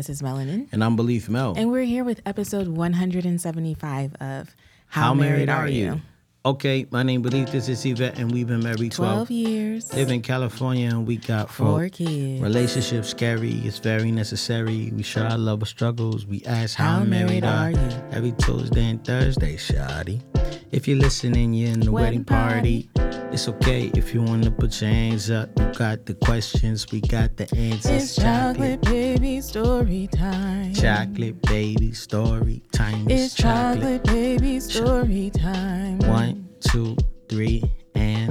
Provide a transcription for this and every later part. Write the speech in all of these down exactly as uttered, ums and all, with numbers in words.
This is Melanin. And I'm Belief Mel. And we're here with episode one hundred seventy-five of How, How Married, Married Are, Are you? You? Okay, my name Belief. This is Yvette, and we've been married twelve, twelve years. Live in California, and we got Four four kids. Relationships scary. It's very necessary. We share our love of struggles. We ask how, How married, married are are you? you? Every Tuesday and Thursday, shawty. If you're listening, you're in the Wedding wedding party. It's okay if you want to put your hands up. You got the questions. We got the answers. It's chocolate baby story time. Chocolate baby story time. It's chocolate baby story time. One, two, three, and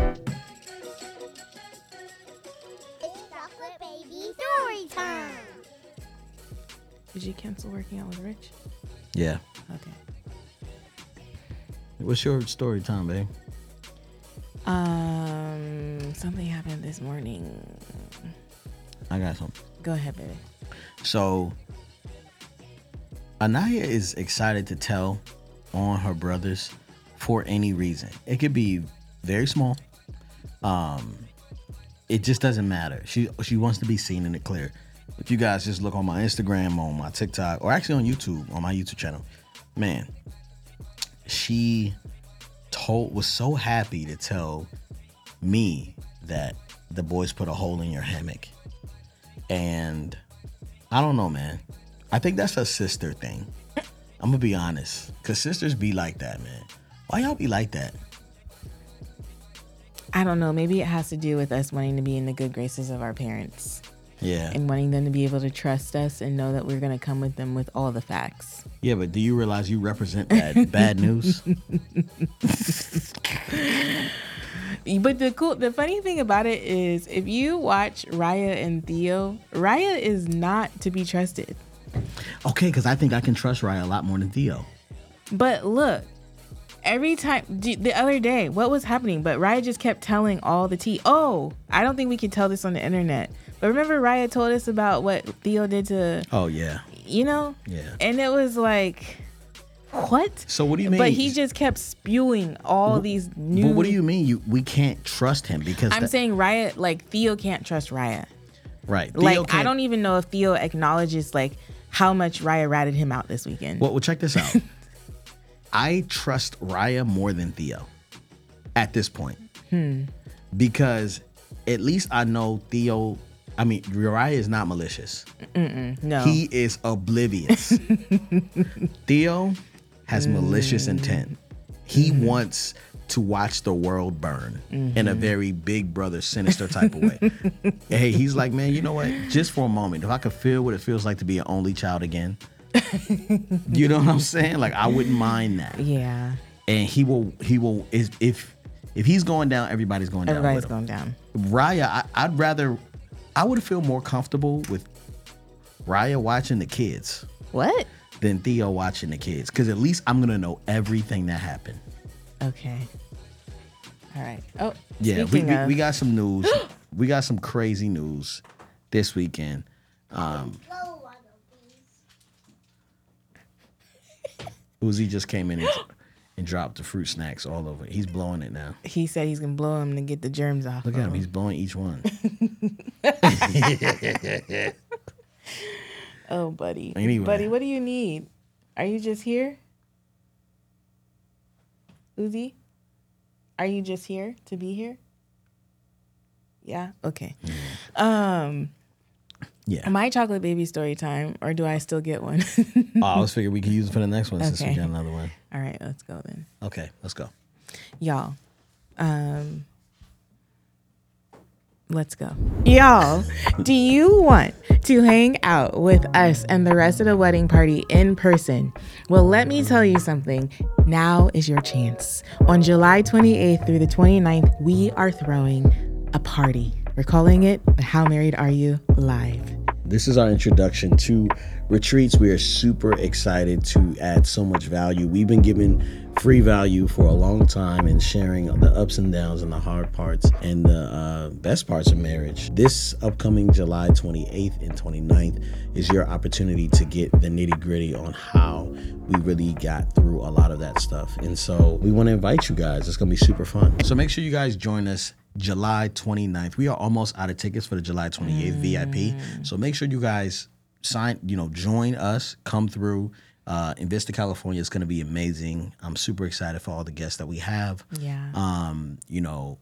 It's chocolate baby story time. Did you cancel working out with Rich? yeah. Okay. What's your story time, babe? Um, something happened this morning. I got something. Go ahead, baby. So, Anaya is excited to tell on her brothers for any reason. It could be very small. Um, it just doesn't matter. She she wants to be seen in the clear. If you guys just look on my Instagram, on my TikTok, or actually on YouTube, on my YouTube channel, man, she told was so happy to tell me that the boys put a hole in your hammock. And I don't know, man. I think that's a sister thing. I'm gonna be honest, cause sisters be like that, man. Why y'all be like that? I don't know. Maybe it has to do with us wanting to be in the good graces of our parents Yeah. and wanting them to be able to trust us and know that we're going to come with them with all the facts. Yeah, but do you realize you represent that bad news? But the cool, the funny thing about it is, if you watch Raya and Theo, Raya is not to be trusted. Okay, because I think I can trust Raya a lot more than Theo. But look, every time, the other day, what was happening? But Raya just kept telling all the tea. Oh, I don't think we can tell this on the internet. But remember Raya told us about what Theo did to, Oh yeah, you know? yeah. And it was like, what? So what do you mean? But he just kept spewing all these new. But what do you mean? You we can't trust him because I'm that- saying Raya, like Theo can't trust Raya. right. Theo Like, I can't- don't even know if Theo acknowledges like how much Raya ratted him out this weekend. Well, well, check this out. I trust Raya more than Theo at this point. Hmm. Because at least I know Theo, I mean, Raya is not malicious. No. He is oblivious. Theo has malicious intent. He Mm-hmm. wants to watch the world burn in a very big brother sinister type of way. Hey, he's like, man, you know what? Just for a moment, if I could feel what it feels like to be an only child again, you know what I'm saying? Like, I wouldn't mind that. Yeah. And he will, he will, is if if he's going down, everybody's going down. Everybody's with him. going down. Raya, I, I'd rather, I would feel more comfortable with Raya watching the kids What? than Theo watching the kids, because at least I'm gonna know everything that happened. Okay. All right. Oh, Yeah, we, speaking we, of, we got some news. We got some crazy news this weekend. Um, Blow one of these. Uzi just came in and, and dropped the fruit snacks all over. He's blowing it now. he said he's gonna blow him to get the germs off. Look of at him. He's blowing each one. Oh, buddy. Anyway. Buddy, what do you need? Are you just here? Uzi? Are you just here to be here? Yeah? Okay. Um, Yeah. my chocolate baby story time, or do I still get one? Oh, I was figuring we could use it for the next one since we Okay. got another one. All right, let's go then. Okay, let's go. Y'all, um, let's go. Y'all, do you want to hang out with us and the rest of the wedding party in person? Well, let me tell you something. Now is your chance. On July twenty-eighth through the twenty-ninth, we are throwing a party. We're calling it the How Married Are You Live. This is our introduction to retreats. We are super excited to add so much value. We've been giving free value for a long time and sharing the ups and downs and the hard parts and the uh, best parts of marriage. This upcoming July twenty-eighth and twenty-ninth is your opportunity to get the nitty gritty on how we really got through a lot of that stuff. And so we want to invite you guys. It's going to be super fun. So make sure you guys join us July twenty-ninth. We are almost out of tickets for the July twenty-eighth mm. V I P. So make sure you guys sign, you know, join us, come through. Uh, in Vista, California, it's going to be amazing. I'm super excited for all the guests that we have. Yeah. Um, you know,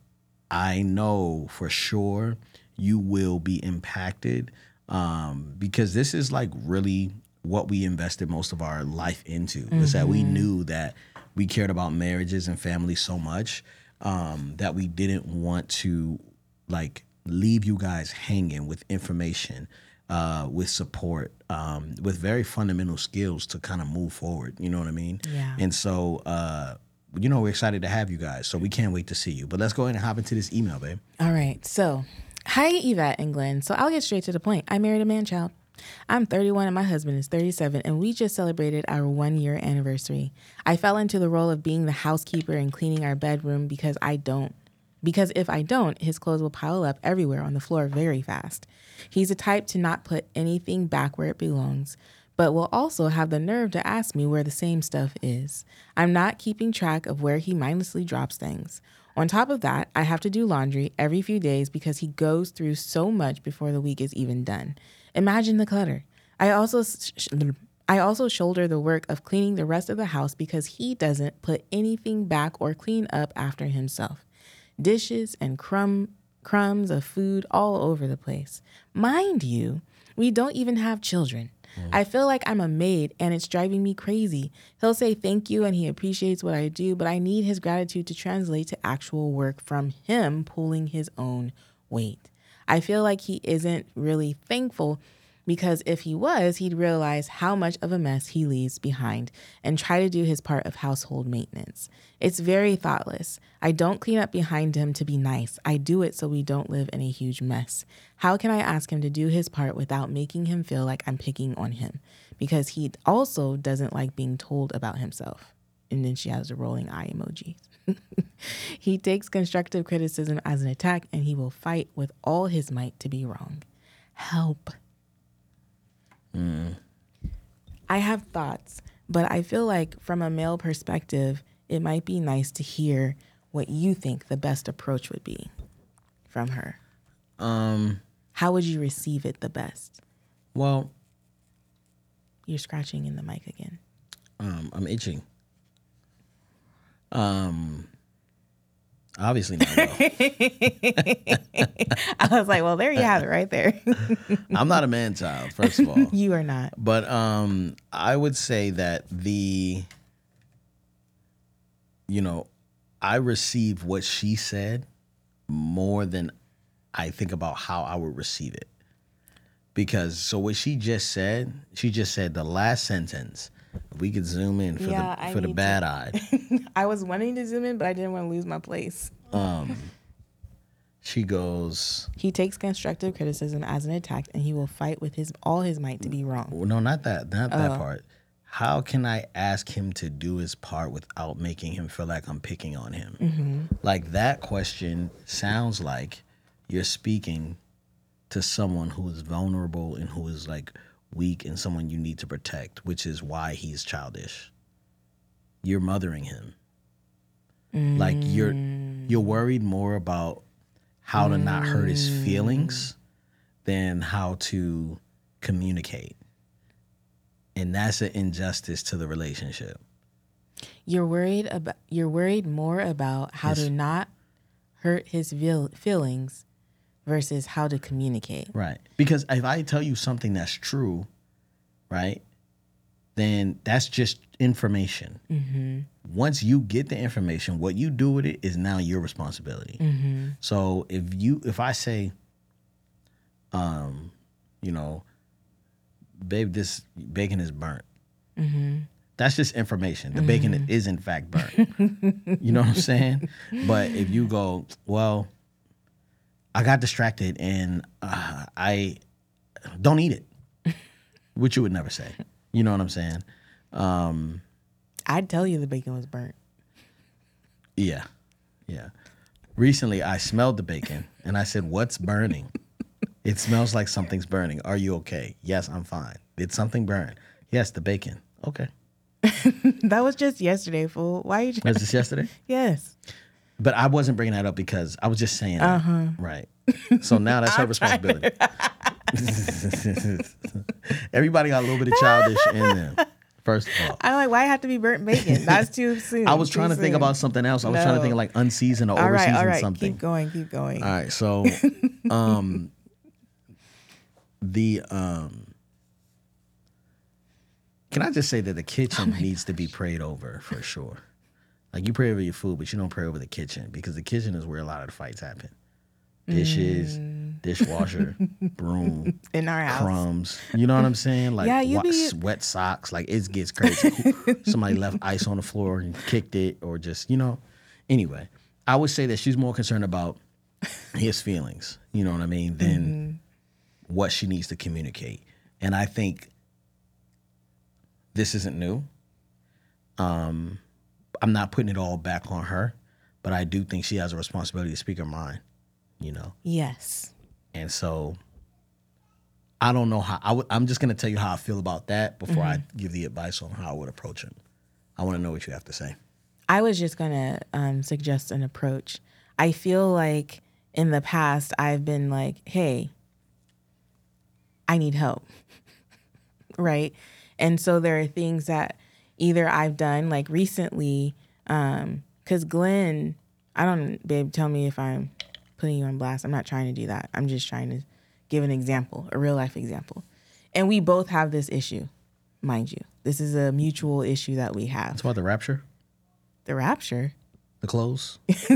I know for sure you will be impacted um, because this is like really what we invested most of our life into. Mm-hmm. Is that we knew that we cared about marriages and families so much um, that we didn't want to like leave you guys hanging with information. Uh, with support, um, with very fundamental skills to kind of move forward. You know what I mean? Yeah. And so, uh, you know, we're excited to have you guys. So we can't wait to see you. But let's go ahead and hop into this email, babe. All right. So, hi, Yvette and Glenn. So I'll get straight to the point. I married a man-child. I'm thirty-one and my husband is thirty-seven, and we just celebrated our one-year anniversary. I fell into the role of being the housekeeper and cleaning our bedroom because I don't. Because if I don't, his clothes will pile up everywhere on the floor very fast. He's the type to not put anything back where it belongs, but will also have the nerve to ask me where the same stuff is. I'm not keeping track of where he mindlessly drops things. On top of that, I have to do laundry every few days because he goes through so much before the week is even done. Imagine the clutter. I also sh- I also shoulder the work of cleaning the rest of the house because he doesn't put anything back or clean up after himself. Dishes and crumb, crumbs of food all over the place. Mind you, we don't even have children. Mm. I feel like I'm a maid and it's driving me crazy. He'll say thank you and he appreciates what I do, but I need his gratitude to translate to actual work from him pulling his own weight. I feel like he isn't really thankful because if he was, he'd realize how much of a mess he leaves behind and try to do his part of household maintenance. It's very thoughtless. I don't clean up behind him to be nice. I do it so we don't live in a huge mess. How can I ask him to do his part without making him feel like I'm picking on him? Because he also doesn't like being told about himself. And then she has the rolling eye emoji. He takes constructive criticism as an attack and he will fight with all his might to be wrong. Help. Mm. I have thoughts, but I feel like from a male perspective, it might be nice to hear what you think the best approach would be from her. Um, How would you receive it the best? Well, you're scratching in the mic again. Um, I'm itching. Um, obviously not well. I was like, well, there you have it right there. I'm not a man child, first of all. You are not. But um, I would say that the, you know, I receive what she said more than I think about how I would receive it. Because, so what she just said, she just said the last sentence. We could zoom in for yeah, the I for the bad eyed. I was wanting to zoom in, but I didn't want to lose my place. Um, she goes. He takes constructive criticism as an attack, and he will fight with his all his might to be wrong. No, not that, not oh. that part. How can I ask him to do his part without making him feel like I'm picking on him? Mm-hmm. Like that question sounds like you're speaking to someone who is vulnerable and who is like weak and someone you need to protect, which is why he's childish. You're mothering him. Mm. Like you're you're worried more about how to mm. not hurt his feelings than how to communicate. And that's an injustice to the relationship. You're worried about you're worried more about how his, to not hurt his feel, feelings versus how to communicate. Right. Because if I tell you something that's true, right, then that's just information. Mm-hmm. Once you get the information, what you do with it is now your responsibility. Mm-hmm. So if you, if I say, um, you know, babe, this bacon is burnt. Mm-hmm. That's just information. The mm-hmm. bacon is in fact burnt. You know what I'm saying? But if you go, well, I got distracted and uh, I don't eat it, which you would never say. You know what I'm saying? Um, I'd tell you the bacon was burnt. Yeah, yeah. Recently, I smelled the bacon and I said, "What's burning?" It smells like something's burning. Are you okay? Yes, I'm fine. Did something burn? Yes, the bacon. Okay. That was just yesterday, fool. Why are you? Was this yesterday? Yes. But I wasn't bringing that up because I was just saying uh-huh. that. Right. So now that's her responsibility. Everybody got a little bit of childish in them. First of all, I'm like, why have to be burnt bacon? That's too soon. I was too trying to soon. think about something else. I was No. trying to think of like unseasoned or All right, overseasoned all right. something. Keep going, keep going. All right, so um, the um, can I just say that the kitchen Oh needs to be prayed over for sure. Like you pray over your food, but you don't pray over the kitchen because the kitchen is where a lot of the fights happen. Dishes, Mm. dishwasher, broom, In our house. crumbs. You know what I'm saying? Like Yeah, you wa- be- wet socks. Like it gets crazy. Somebody left ice on the floor and kicked it, or just you know. Anyway, I would say that she's more concerned about his feelings. You know what I mean? Than Mm-hmm. what she needs to communicate. And I think this isn't new. Um, I'm not putting it all back on her, but I do think she has a responsibility to speak her mind. You know. Yes. And so I don't know how I would, I'm just going to tell you how I feel about that before I give the advice on how I would approach him. I want to know what you have to say. I was just going to um, suggest an approach. I feel like in the past, I've been like, hey, I need help. Right. And so there are things that either I've done like recently, um, because Glenn, I don't, babe, tell me if I'm putting you on blast. I'm not trying to do that. I'm just trying to give an example, a real life example. And we both have this issue, mind you. This is a mutual issue that we have. It's about the rapture, The rapture. the clothes.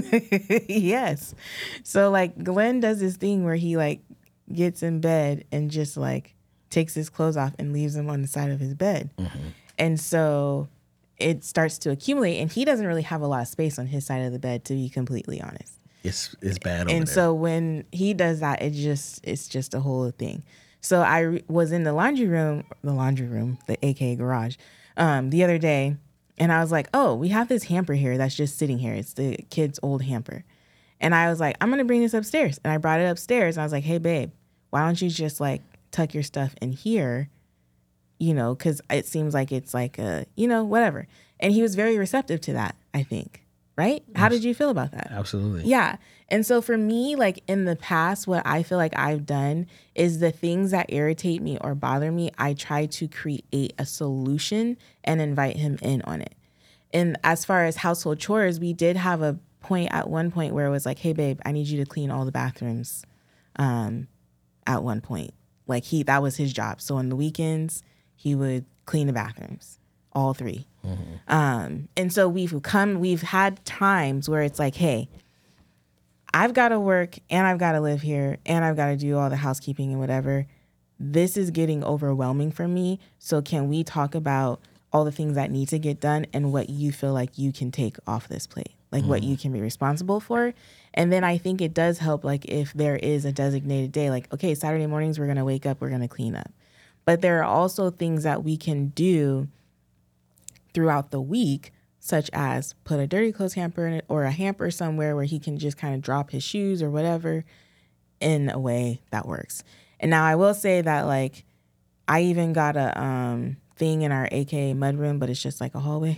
Yes. So like Glenn does this thing where he like gets in bed and just like takes his clothes off and leaves them on the side of his bed. Mm-hmm. And so it starts to accumulate and he doesn't really have a lot of space on his side of the bed, to be completely honest. It's it's bad over And there. so when he does that, it just it's just a whole thing. So I re- was in the laundry room, the laundry room, the A K A garage, um, the other day, and I was like, oh, we have this hamper here that's just sitting here. It's the kid's old hamper. And I was like, I'm gonna bring this upstairs. And I brought it upstairs and I was like, hey babe, why don't you just like tuck your stuff in here? You know, because it seems like it's like a, you know, whatever. And he was very receptive to that, I think. Right? How did you feel about that? Absolutely. Yeah. And so for me, like in the past, what I feel like I've done is the things that irritate me or bother me, I try to create a solution and invite him in on it. And as far as household chores, we did have a point at one point where it was like, hey, babe, I need you to clean all the bathrooms um, at one point. Like he, that was his job. So on the weekends, he would clean the bathrooms, all three. Mm-hmm. Um, and so we've come, we've had times where it's like, hey, I've got to work and I've got to live here and I've got to do all the housekeeping and whatever. This is getting overwhelming for me. So can we talk about all the things that need to get done and what you feel like you can take off this plate, like mm-hmm. what you can be responsible for? And then I think it does help, like if there is a designated day, like, okay, Saturday mornings, we're going to wake up, we're going to clean up. But there are also things that we can do throughout the week, such as put a dirty clothes hamper in it or a hamper somewhere where he can just kind of drop his shoes or whatever in a way that works. And now I will say that like I even got a um, thing in our A K A mudroom, but it's just like a hallway.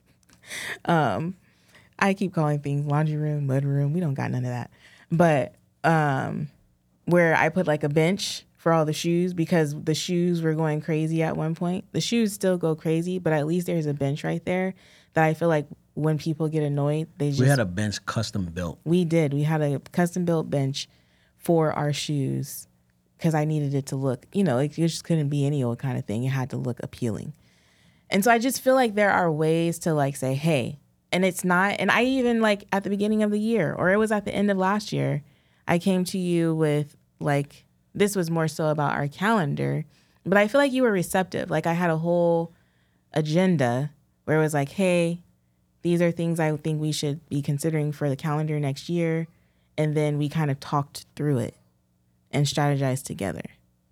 um, I keep calling things laundry room, mudroom. We don't got none of that. But um, where I put like a bench for all the shoes because the shoes were going crazy at one point. The shoes still go crazy, but at least there's a bench right there that I feel like when people get annoyed, they just... We had a bench custom built. We did. We had a custom built bench for our shoes because I needed it to look, you know, it just couldn't be any old kind of thing. It had to look appealing. And so I just feel like there are ways to like say, hey, and it's not, and I even like at the beginning of the year, or it was at the end of last year, I came to you with like, this was more so about our calendar, but I feel like you were receptive. Like I had a whole agenda where it was like, hey, these are things I think we should be considering for the calendar next year. And then we kind of talked through it and strategized together.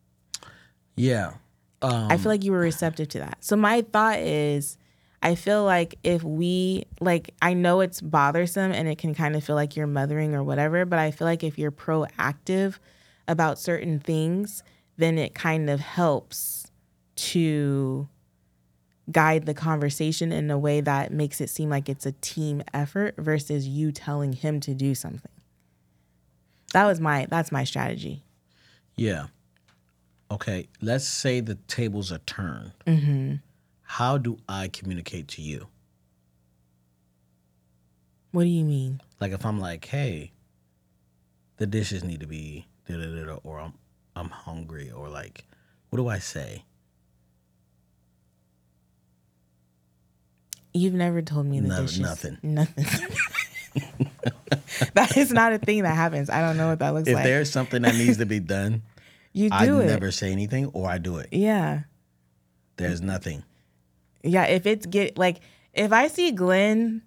Yeah. Um, I feel like you were receptive to that. So my thought is, I feel like if we, like, I know it's bothersome and it can kind of feel like you're mothering or whatever, but I feel like if you're proactive about certain things, then it kind of helps to guide the conversation in a way that makes it seem like it's a team effort versus you telling him to do something. That was my, that's my strategy. Yeah. Okay, let's say the tables are turned. Mm-hmm. How do I communicate to you? What do you mean? Like if I'm like, hey, the dishes need to be da da da, or I'm I'm hungry, or like, what do I say? You've never told me the No, dishes. nothing. Nothing. That is not a thing that happens. I don't know what that looks If like. there's something that needs to be done, You do I it. never say anything, or I do it. Yeah. There's nothing. Yeah, if it's get like if I see Glenn,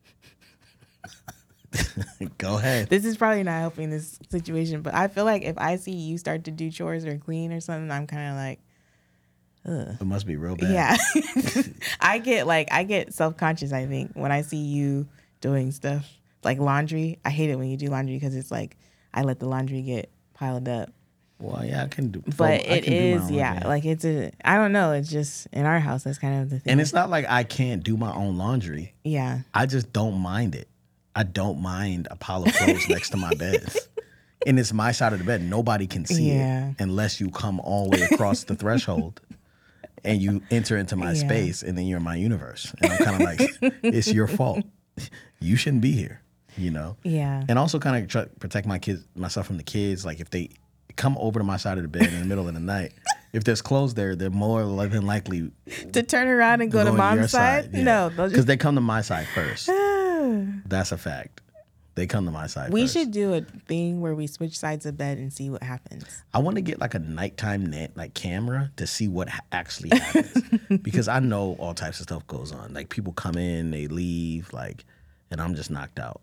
Go ahead. this is probably not helping this situation, but I feel like if I see you start to do chores or clean or something, I'm kind of like, ugh. It must be real bad. Yeah. I get like I get self-conscious, I think, when I see you doing stuff like laundry. I hate it when you do laundry because it's like I let the laundry get piled up. Well, yeah, I can do. But I it can do my is, own yeah, laundry. like it's a, I don't know, it's just in our house, that's kind of the thing. And it's not like I can't do my own laundry. Yeah. I just don't mind it. I don't mind a pile of clothes next to my bed. And it's my side of the bed. Nobody can see Yeah. it unless you come all the way across the threshold and you enter into my Yeah. space, and then you're in my universe. And I'm kind of like, it's your fault. You shouldn't be here, you know? Yeah. And also kind of try to protect my kids, myself from the kids. Like if they come over to my side of the bed in the middle of the night, if there's clothes there, they're more than likely To turn around and go to your mom's side? No, they'll because just they come to my side first. That's a fact. They come to my side We first. should do a thing where we switch sides of bed and see what happens. I want to get like a nighttime net, like camera, to see what ha- actually happens because I know all types of stuff goes on. Like people come in, they leave, like, and I'm just knocked out.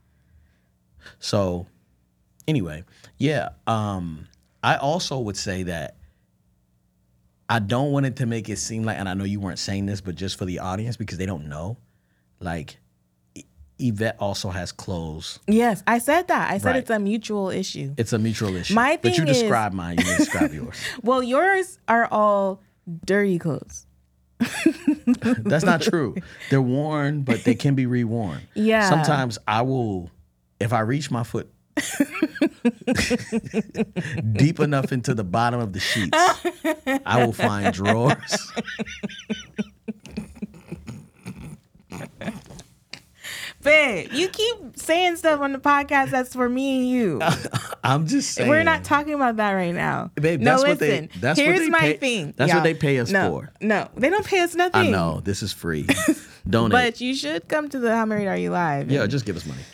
So, anyway, yeah. Um, I also would say that I don't want it to make it seem like, and I know you weren't saying this, but just for the audience because they don't know, like Y- Yvette also has clothes. Yes, I said that. I said Right. it's a mutual issue. It's a mutual issue. My but you thing is- describe mine. You didn't describe yours. Well, yours are all dirty clothes. That's not true. They're worn, but they can be reworn. Yeah. Sometimes I will, if I reach my foot deep enough into the bottom of the sheets, I will find drawers. Babe, you keep saying stuff on the podcast that's for me and you. I'm just saying. We're not talking about that right now. Babe, no, that's what they- listen. that's what here's they my pay- thing. that's what y'all. they pay us no, for. No, they don't pay us nothing. I know. This is free. Donate. But you should come to the How Married Are You Live. Yeah, and- just give us money.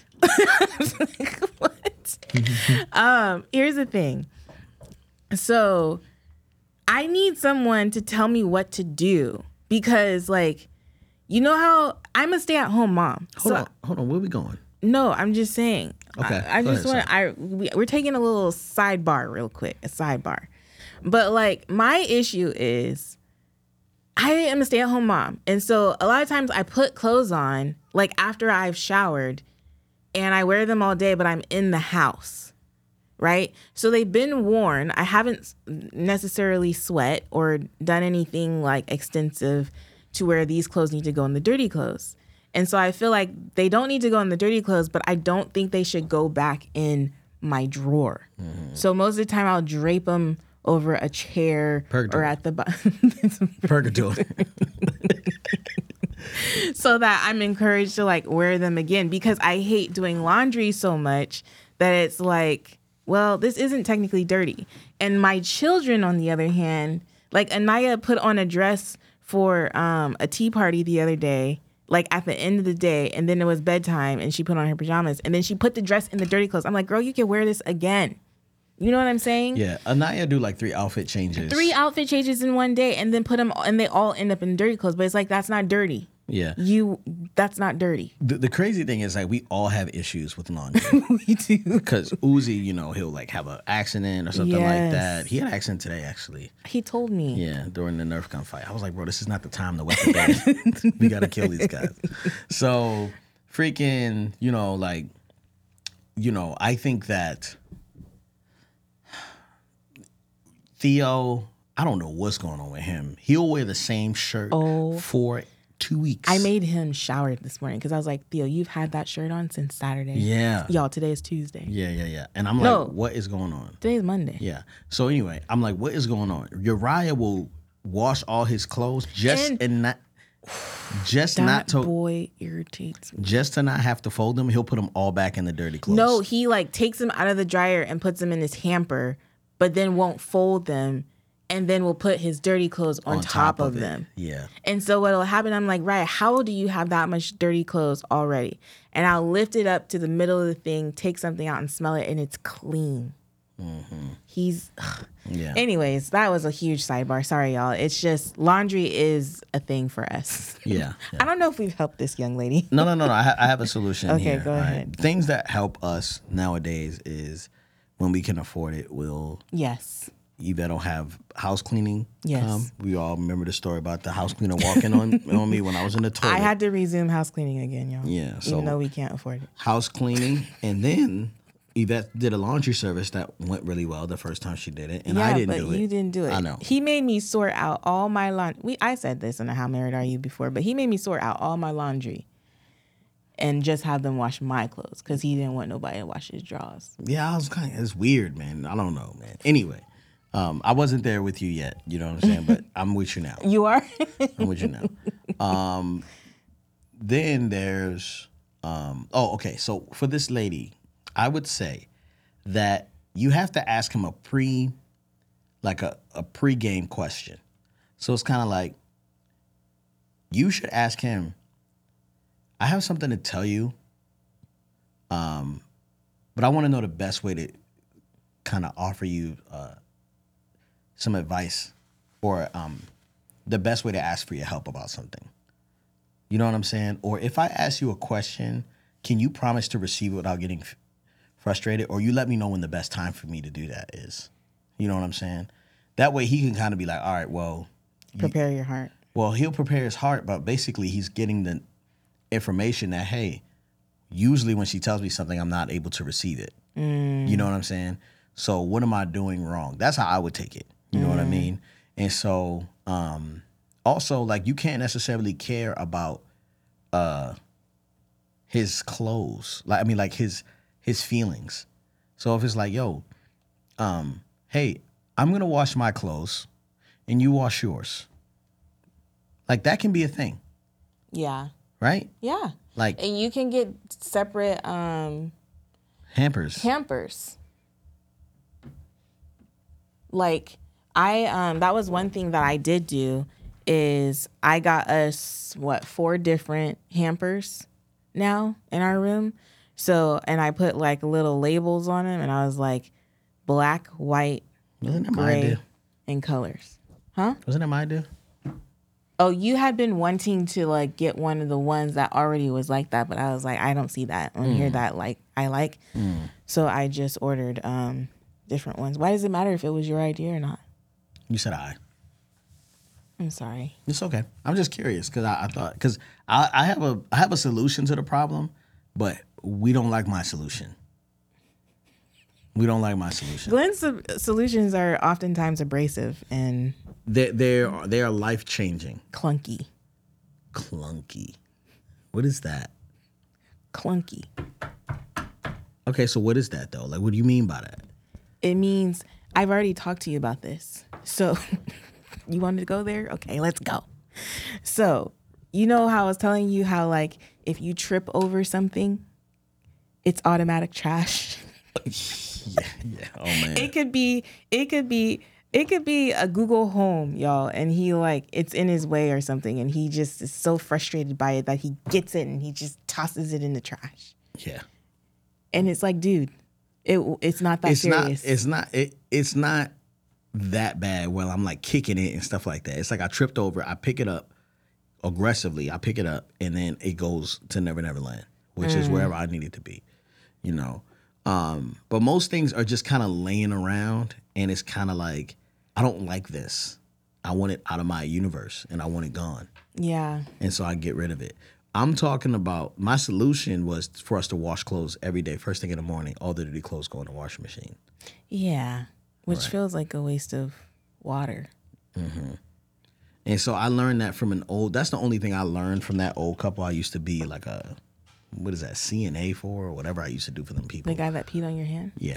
What? um, here's the thing. So I need someone to tell me what to do because, like, you know how I'm a stay-at-home mom. Hold so on. Hold on. Where we going? no, I'm just saying. Okay, I, I go just ahead, want. I we, we're taking a little sidebar real quick. A sidebar, but like my issue is, I am a stay-at-home mom, and so a lot of times I put clothes on like after I've showered, and I wear them all day, but I'm in the house, right? So they've been worn. I haven't necessarily sweat or done anything like extensive to where these clothes need to go in the dirty clothes. And so I feel like they don't need to go in the dirty clothes, but I don't think they should go back in my drawer. Mm-hmm. So most of the time I'll drape them over a chair Purgatory. or at the bottom. Purgatory. So that I'm encouraged to like wear them again because I hate doing laundry so much that it's like, well, this isn't technically dirty. And my children, on the other hand, like Anaya put on a dress for um, a tea party the other day, like at the end of the day, and then it was bedtime and she put on her pajamas and then she put the dress in the dirty clothes. I'm like, girl, you can wear this again. You know what I'm saying? Yeah. Anaya do like three outfit changes. Three outfit changes in one day and then put them, and they all end up in dirty clothes. But it's like, that's not dirty. Yeah. You, that's not dirty. The, the crazy thing is like we all have issues with laundry. We do. Because Uzi, you know, he'll like have an accident or something like Yes. that. He had an accident today, actually. He told me. Yeah, during the Nerf gun fight. I was like, bro, this is not the time to wet the bed. We got to kill these guys. So, freaking, you know, like, you know, I think that Theo, I don't know what's going on with him. He'll wear the same shirt Oh. for two weeks. I made him shower this morning because I was like, Theo, you've had that shirt on since Saturday. Yeah. Y'all, today is Tuesday. Yeah, yeah, yeah. And I'm like, No. what is going on? Today's Monday. Yeah. So anyway, I'm like, what is going on? Uriah will wash all his clothes just And- and not just That not to boy irritates me. just to not have to fold them. He'll put them all back in the dirty clothes. No, he like takes them out of the dryer and puts them in his hamper, but then won't fold them, and then will put his dirty clothes on, top, of, it. them. Yeah. And so what'll happen, I'm like, right, how do you have that much dirty clothes already? And I'll lift it up to the middle of the thing, take something out and smell it, and it's clean. Mm-hmm. He's, Yeah. anyways, that was a huge sidebar. Sorry, y'all. It's just laundry is a thing for us. Yeah. yeah. I don't know if we've helped this young lady. No, no, no, no. I, ha- I have a solution Okay, here. go all right? ahead. Things that help us nowadays is when we can afford it, we'll Yes. Yvette will have house cleaning. Yes. come. We all remember the story about the house cleaner walking on, on me when I was in the toilet. I had to resume house cleaning again, y'all. Yeah, so- even though we can't afford it. house cleaning, and then Yvette did a laundry service that went really well the first time she did it, and yeah, I didn't but do it. you didn't do it. I know. He made me sort out all my laundry. We I said this in the How Married Are You before, but he made me sort out all my laundry and just have them wash my clothes because he didn't want nobody to wash his drawers. Yeah, I was kind of, it's weird, man. I don't know, man. Anyway, um, I wasn't there with you yet, you know what I'm saying? But I'm with you now. You are? I'm with you now. Um, then there's, um, oh, okay. So for this lady, I would say that you have to ask him a pre, like a, a pre-game question. So it's kind of like, you should ask him, I have something to tell you, um, but I want to know the best way to kind of offer you uh, some advice or um, the best way to ask for your help about something. You know what I'm saying? Or if I ask you a question, can you promise to receive it without getting f- frustrated? Or you let me know when the best time for me to do that is. You know what I'm saying? That way he can kind of be like, all right, well, Prepare your heart. well, he'll prepare his heart, but basically he's getting the information that, hey, usually when she tells me something, I'm not able to receive it. Mm. You know what I'm saying? So what am I doing wrong? That's how I would take it. You know mm. what I mean? And so um, also, like, you can't necessarily care about uh, his clothes. Like, I mean, like his his feelings. So if it's like, yo, um, hey, I'm going to wash my clothes and you wash yours. Like, that can be a thing, Yeah. right? Yeah. Like And you can get separate um, hampers. hampers. Like I um that was one thing that I did do is I got us what four different hampers now in our room. So and I put like little labels on them and I was like black, white, Wasn't that my gray, idea? and colors. Huh? Wasn't that my idea? Oh, you had been wanting to like get one of the ones that already was like that, but I was like, I don't see that on Mm. here that like I like. Mm. So I just ordered um different ones. Why does it matter if it was your idea or not? You said I. I'm sorry. It's okay. I'm just curious because I, I thought because I, I have a I have a solution to the problem, but we don't like my solution. We don't like my solution. Glenn's so- solutions are oftentimes abrasive and They they are they are life changing. clunky. Clunky. What is that? Clunky. Okay, so what is that though? Like, what do you mean by that? It means I've already talked to you about this. So you wanted to go there? Okay, let's go. So you know how I was telling you how like if you trip over something, it's automatic trash. yeah, yeah. Oh man. It could be, it could be, it could be a Google Home, y'all, and he like it's in his way or something, and he just is so frustrated by it that he gets it and he just tosses it in the trash. Yeah. And it's like, dude, it it's not that It's serious. not. It's not. It, it's not that bad. Well, I'm like kicking it and stuff like that. It's like I tripped over. I pick it up aggressively. I pick it up and then it goes to Never Never Land, which Mm. is wherever I need it to be. You know. Um, but most things are just kind of laying around, and it's kind of like I don't like this. I want it out of my universe, and I want it gone. Yeah. And so I get rid of it. I'm talking about my solution was for us to wash clothes every day, first thing in the morning. All the dirty clothes go in the washing machine. Yeah. Which Right. feels like a waste of water. And so I learned that from an old, that's the only thing I learned from that old couple. I used to be like a, what is that, C N A for or whatever I used to do for them people. The guy that peed on your hand? Yeah.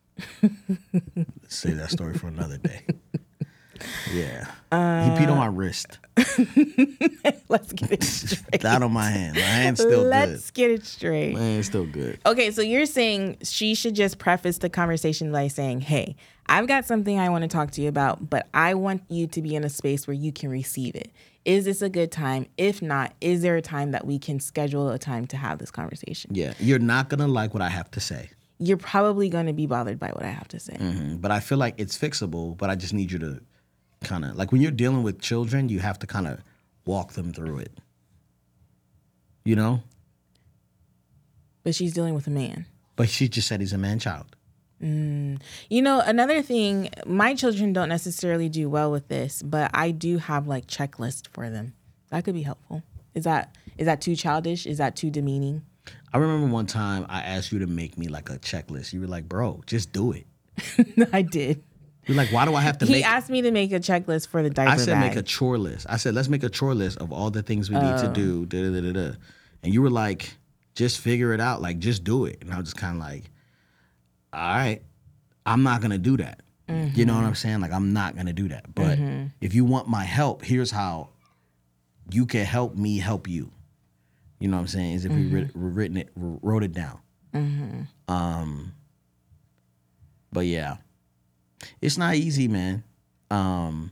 Save that story for another day. Yeah. Uh, he peed on my wrist. Let's get it straight. Not on my hand. My hand's still Let's good. Let's get it straight. My hand's still good. Okay, so you're saying she should just preface the conversation by saying, hey, I've got something I want to talk to you about, but I want you to be in a space where you can receive it. Is this a good time? If not, is there a time that we can schedule a time to have this conversation? Yeah. You're not going to like what I have to say. You're probably going to be bothered by what I have to say. Mm-hmm. But I feel like it's fixable, but I just need you to kind of, like when you're dealing with children, you have to kind of walk them through it. You know? But she's dealing with a man. But she just said he's a man-child. Mm. You know, another thing, my children don't necessarily do well with this, but I do have like checklists for them. That could be helpful. Is that is that too childish? Is that too demeaning? I remember one time I asked you to make me like a checklist. You were like, bro, just do it. I did. You're like, why do I have to he make... He asked me to make a checklist for the diaper I said bag. make a chore list. I said, let's make a chore list of all the things we need Oh. to do. Da, da, da, da, da. And you were like, just figure it out. Like, just do it. And I was just kind of like, all right, I'm not going to do that. Mm-hmm. You know what I'm saying? Like, I'm not going to do that. But mm-hmm. if you want my help, here's how you can help me help you. You know what I'm saying? Is if mm-hmm. we writ- written it, wrote it down. Mm-hmm. Um, but yeah. It's not easy, man. Um,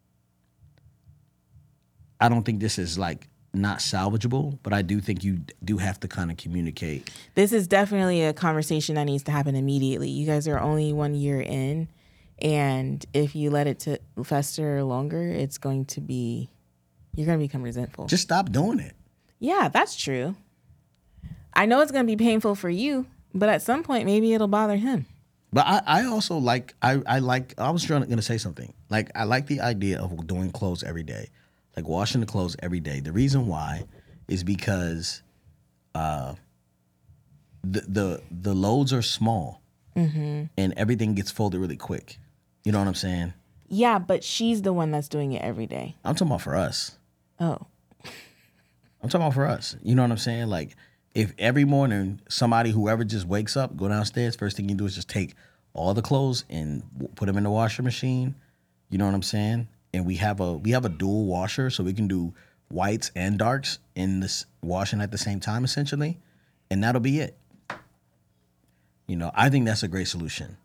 I don't think this is like not salvageable, but I do think you do have to kind of communicate. This is definitely a conversation that needs to happen immediately. You guys are only one year in, and if you let it to fester longer, it's going to be, you're going to become resentful. Just stop doing it. Yeah, that's true. I know it's going to be painful for you, but at some point, maybe it'll bother him. But I, I also like, I, I like, I was trying to, gonna say something. Like, I like the idea of doing clothes every day. Like, washing the clothes every day. The reason why is because uh, the, the, the loads are small mm-hmm. and everything gets folded really quick. You know what I'm saying? Yeah, but she's the one that's doing it every day. I'm talking about for us. Oh. I'm talking about for us. You know what I'm saying? Like, if every morning somebody, whoever just wakes up, go downstairs, first thing you do is just take all the clothes and put them in the washer machine. You know what I'm saying? And we have a we have a dual washer, so we can do whites and darks in this washing at the same time, essentially. And that'll be it. You know, I think that's a great solution.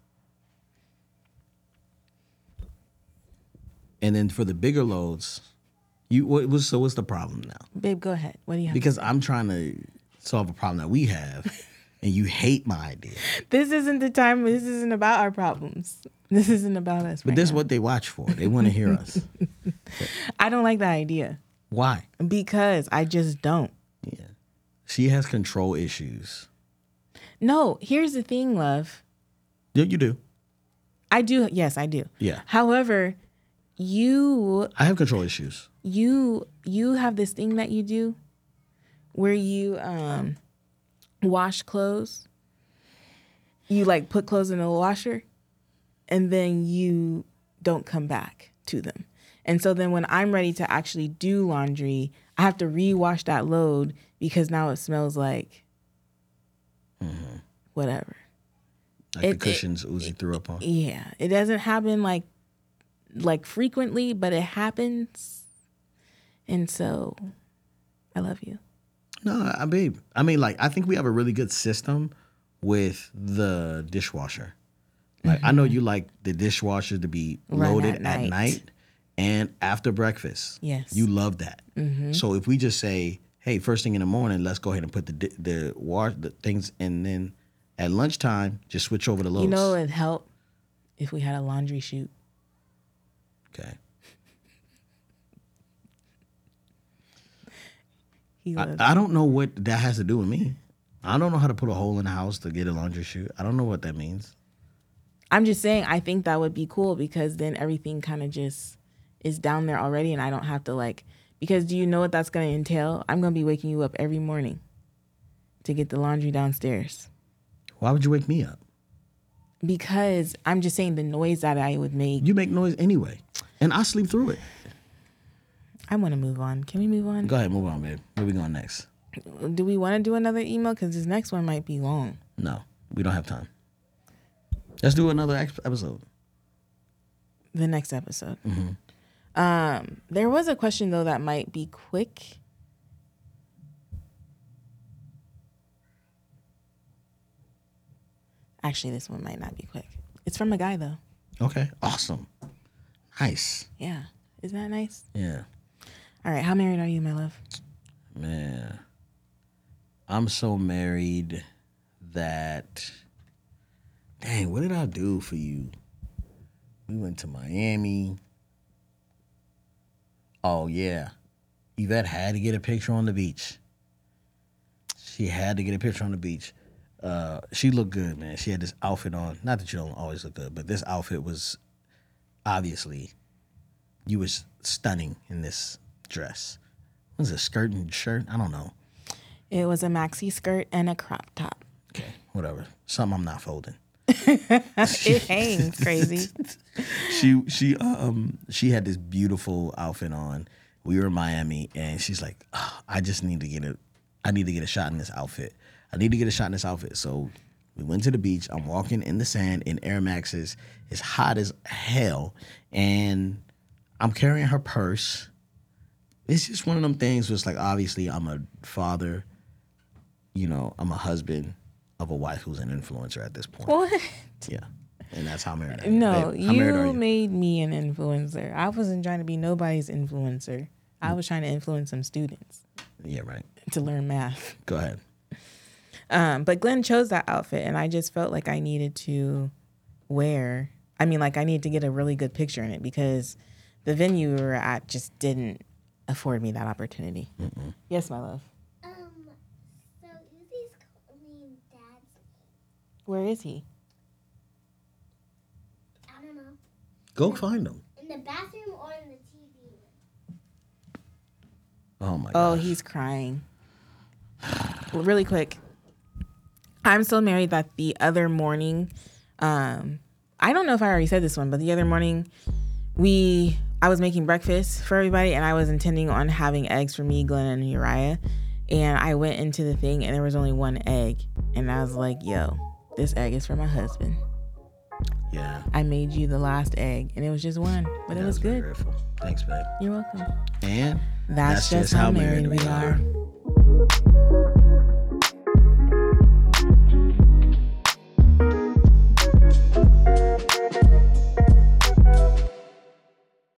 And then for the bigger loads, you what was so what's the problem now? Babe, go ahead. What do you have? Because I'm trying to solve a problem that we have, and you hate my idea. This isn't the time. This isn't about our problems. This isn't about us. But right this is now. what they watch for. They want to hear us. I don't like that idea. Why? Because I just don't. Yeah. She has control issues. No, here's the thing, love. Yeah, you do. I do. Yes, I do. Yeah. However, you... I have control issues. You you have this thing that you do where you um, wash clothes. You like put clothes in the washer and then you don't come back to them. And so then when I'm ready to actually do laundry, I have to rewash that load because now it smells like mm-hmm. whatever. Like it, the cushions it, Uzi threw up on. Yeah. It doesn't happen like like frequently, but it happens. And so I love you. No, I mean, I mean, like, I think we have a really good system with the dishwasher. Like, mm-hmm. I know you like the dishwasher to be Run loaded at night. at night and after breakfast. Yes. You love that. Mm-hmm. So if we just say, hey, first thing in the morning, let's go ahead and put the the wash the things, and then at lunchtime, just switch over the loads. You know, it'd help if we had a laundry chute. Okay. He I, I don't know what that has to do with me. I don't know how to put a hole in the house to get a laundry chute. I don't know what that means. I'm just saying, I think that would be cool because then everything kind of just is down there already and I don't have to like, because do you know what that's going to entail? I'm going to be waking you up every morning to get the laundry downstairs. Why would you wake me up? Because I'm just saying the noise that I would make. You make noise anyway, and I sleep through it. I want to move on. Can we move on? Go ahead, move on, babe. Where we going next? Do we want to do another email? Because this next one might be long. No, we don't have time. Let's do another ex- episode. The next episode. Mm-hmm. Um, there was a question, though, that might be quick. Actually, this one might not be quick. It's from a guy, though. Okay, awesome. Nice. Yeah. Isn't that nice? Yeah. All right. How married are you, my love? Man, I'm so married that, dang, what did I do for you? We went to Miami. Oh, yeah. Yvette had to get a picture on the beach. She had to get a picture on the beach. Uh, she looked good, man. She had this outfit on. Not that you don't always look good, but this outfit was obviously, you was stunning in this dress. Was it a skirt and shirt? I don't know. It was a maxi skirt and a crop top. Okay, whatever. Something I'm not folding. It hangs crazy. She she um she had this beautiful outfit on. We were in Miami, and she's like, oh, I just need to get a, I need to get a shot in this outfit. I need to get a shot in this outfit. So we went to the beach. I'm walking in the sand in Air Maxes. It's hot as hell, and I'm carrying her purse. It's just one of them things where it's like, obviously, I'm a father. You know, I'm a husband of a wife who's an influencer at this point. What? Yeah. And that's how married I am. No, Babe, how married are you you? made me an influencer. I wasn't trying to be nobody's influencer. I was trying to influence some students Yeah, right. to learn math. Go ahead. Um, but Glenn chose that outfit, and I just felt like I needed to wear. I mean, like I needed to get a really good picture in it because the venue we were at just didn't afford me that opportunity. Mm-mm. Yes, my love. Um, so Uzi's calling Dad's. Where is he? I don't know. Go find them. In the bathroom or in the T V room? Oh, my Oh, gosh. he's crying. Well, really quick. I'm so married that the other morning, um, I don't know if I already said this one, but the other morning, we, I was making breakfast for everybody, and I was intending on having eggs for me, Glenn, and Uriah. And I went into the thing, and there was only one egg. And I was like, yo, this egg is for my husband. Yeah. I made you the last egg, and it was just one, but it That was very good. grateful. Thanks, babe. You're welcome. And That's, just how married we are.